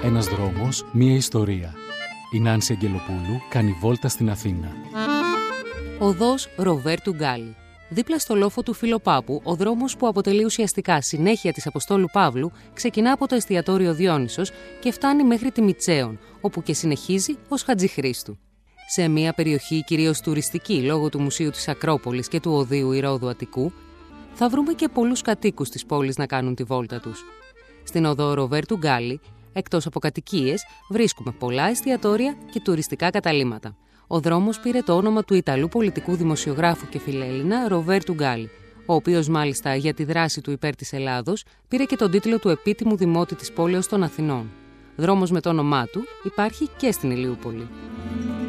Ένας δρόμος, μία ιστορία. Η Νάνση Αγγελοπούλου κάνει βόλτα στην Αθήνα. Οδός Ροβέρτου Γκάλι. Δίπλα στο λόφο του Φιλοπάπου, ο δρόμος που αποτελεί ουσιαστικά συνέχεια της Αποστόλου Παύλου ξεκινά από το εστιατόριο Διόνυσος και φτάνει μέχρι τη Μητσαίων, όπου και συνεχίζει ως Χατζηχρήστου. Σε μια περιοχή κυρίως τουριστική λόγω του Μουσείου της Ακρόπολης και του Οδείου Ηρώδου Αττικού, θα βρούμε και πολλούς κατοίκους της πόλης να κάνουν τη βόλτα τους. Στην οδό Ροβέρτου Γκάλι, εκτός από κατοικίες, βρίσκουμε πολλά εστιατόρια και τουριστικά καταλύματα. Ο δρόμος πήρε το όνομα του Ιταλού πολιτικού δημοσιογράφου και φιλέλληνα Ροβέρτου Γκάλι, ο οποίος μάλιστα για τη δράση του υπέρ της Ελλάδος πήρε και τον τίτλο του επίτιμου δημότη της πόλεως των Αθηνών. Δρόμος με το όνομά του υπάρχει και στην Ηλιούπολη.